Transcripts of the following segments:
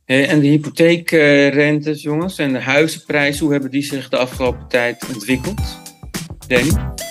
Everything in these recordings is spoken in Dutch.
En de hypotheekrentes, jongens, en de huizenprijzen, hoe hebben die zich de afgelopen tijd ontwikkeld? Danny?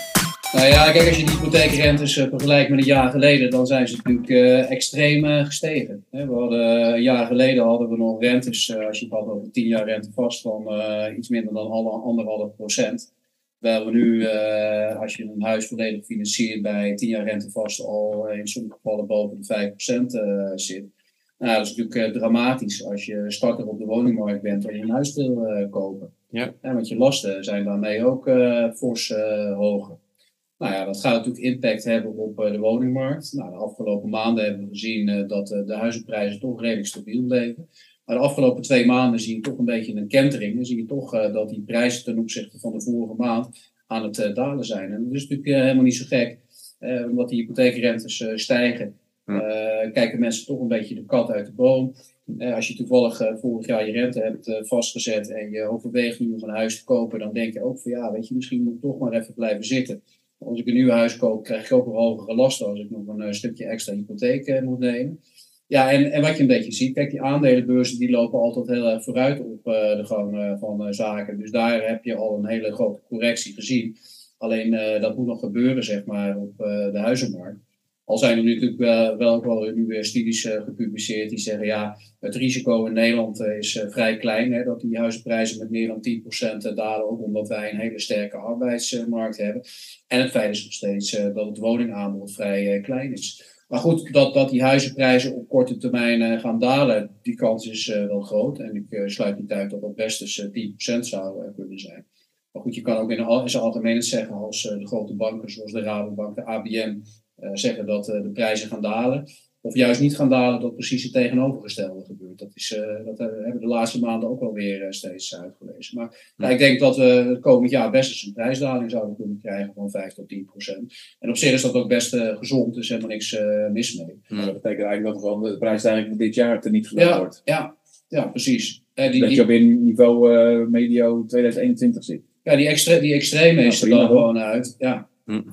Nou ja, kijk, als je die hypotheekrentes vergelijkt met een jaar geleden, dan zijn ze natuurlijk extreem gestegen. We hadden, een jaar geleden hadden we nog rentes, als je het had over 10 jaar rente vast, van iets minder dan 1,5%. Terwijl we nu, als je een huis volledig financiert bij 10 jaar rente vast, al in sommige gevallen boven de 5% zit. Nou, dat is natuurlijk dramatisch als je starter op de woningmarkt bent en je een huis wil kopen. Ja. Want je lasten zijn daarmee ook fors hoger. Nou ja, dat gaat natuurlijk impact hebben op de woningmarkt. Nou, de afgelopen maanden hebben we gezien dat de huizenprijzen toch redelijk stabiel bleven. Maar de afgelopen 2 maanden zie je toch een beetje een kentering. Dan zie je toch dat die prijzen ten opzichte van de vorige maand aan het dalen zijn. En dat is natuurlijk helemaal niet zo gek, omdat die hypotheekrentes stijgen. Kijken mensen toch een beetje de kat uit de boom. Als je toevallig vorig jaar je rente hebt vastgezet en je overweegt nu om een huis te kopen, dan denk je ook van ja, weet je, misschien moet ik toch maar even blijven zitten. Als ik een nieuw huis koop, krijg ik ook een hogere lasten als ik nog een stukje extra hypotheek moet nemen. Ja, en wat je een beetje ziet, kijk, die aandelenbeurzen die lopen altijd heel erg vooruit op de gang van zaken. Dus daar heb je al een hele grote correctie gezien. Alleen dat moet nog gebeuren, zeg maar, op de huizenmarkt. Al zijn er natuurlijk wel nu studies gepubliceerd die zeggen, ja, het risico in Nederland is vrij klein, hè, dat die huizenprijzen met meer dan 10% dalen, ook omdat wij een hele sterke arbeidsmarkt hebben. En het feit is nog steeds dat het woningaanbod vrij klein is. Maar goed, dat die huizenprijzen op korte termijn gaan dalen, die kans is wel groot. En ik sluit niet uit dat dat best eens 10% zou kunnen zijn. Maar goed, je kan ook in zijn algemeenheid zeggen als de grote banken zoals de Rabobank, de ABN, zeggen dat de prijzen gaan dalen. Of juist niet gaan dalen, dat precies het tegenovergestelde gebeurt. Dat hebben we de laatste maanden ook wel weer steeds uitgelezen. Maar ik denk dat we het komend jaar best eens een prijsdaling zouden kunnen krijgen van 5 tot 10%. En op zich is dat ook best gezond, dus helemaal niks mis mee. Dat betekent eigenlijk dat gewoon de prijsdaling van dit jaar teniet gedaan wordt. Ja, precies. Dat je op een niveau medio 2021 zit. Ja, die extreme is er dan gewoon uit. Ja.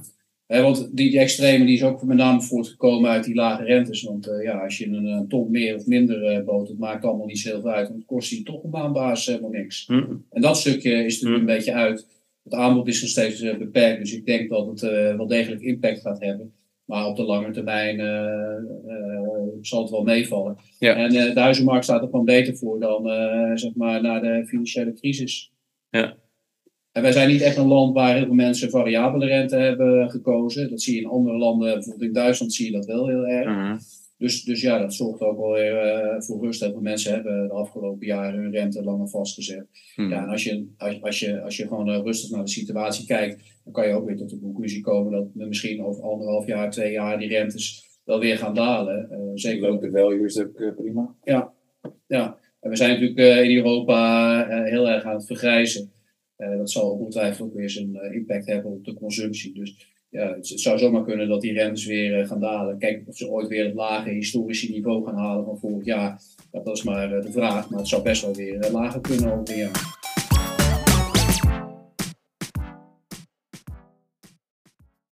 Want die extreme die is ook met name voortgekomen uit die lage rentes. Want als je een ton meer of minder boot, het maakt allemaal niet zoveel uit. Want het kost je toch een baanbaas helemaal niks. En dat stukje is er nu een beetje uit. Het aanbod is nog steeds beperkt. Dus ik denk dat het wel degelijk impact gaat hebben. Maar op de lange termijn zal het wel meevallen. Ja. En de huizenmarkt staat er gewoon beter voor dan zeg maar na de financiële crisis. Ja. En wij zijn niet echt een land waar heel veel mensen variabele rente hebben gekozen. Dat zie je in andere landen, bijvoorbeeld in Duitsland zie je dat wel heel erg. Dus ja, dat zorgt ook wel weer voor rust. Heel veel mensen hebben de afgelopen jaren hun rente langer vastgezet. Ja, en als je gewoon rustig naar de situatie kijkt, dan kan je ook weer tot de conclusie komen dat we misschien over 1,5 jaar, 2 jaar die rentes wel weer gaan dalen. Zeker ook de value is ook prima. Ja. En we zijn natuurlijk in Europa heel erg aan het vergrijzen. Dat zal ongetwijfeld ook weer zijn impact hebben op de consumptie. Dus ja, het zou zomaar kunnen dat die rentes weer gaan dalen. Kijk of ze ooit weer het lage historische niveau gaan halen van vorig jaar. Dat is maar de vraag. Maar het zou best wel weer lager kunnen over een jaar.